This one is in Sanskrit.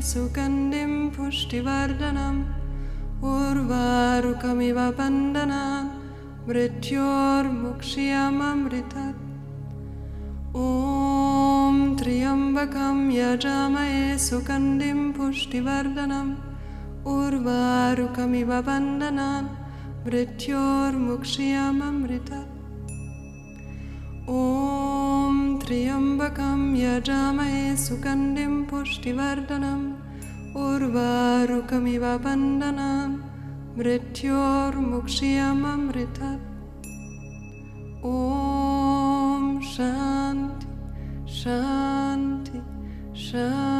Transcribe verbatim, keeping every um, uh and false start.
सुगन्धिं पुष्टिवर्धनम् उर्वारुकमिव बन्धनान् मृत्योर्मुक्ष्यममृतात्। ॐ त्र्यम्बकं यजामहे सुगन्धिं पुष्टिवर्धनम् उर्वारुकमिव बन्धनान् मृत्योर्मुक्ष्यममृतात्। ॐ त्र्यम्बकं यजामहे सुगन्धिं पुष्टिवर्धनम् उर्वारुकमिव बन्धनान् मृत्योर्मुक्ष्यममृतात्। ॐ शान्ति शान्ति शान्ति।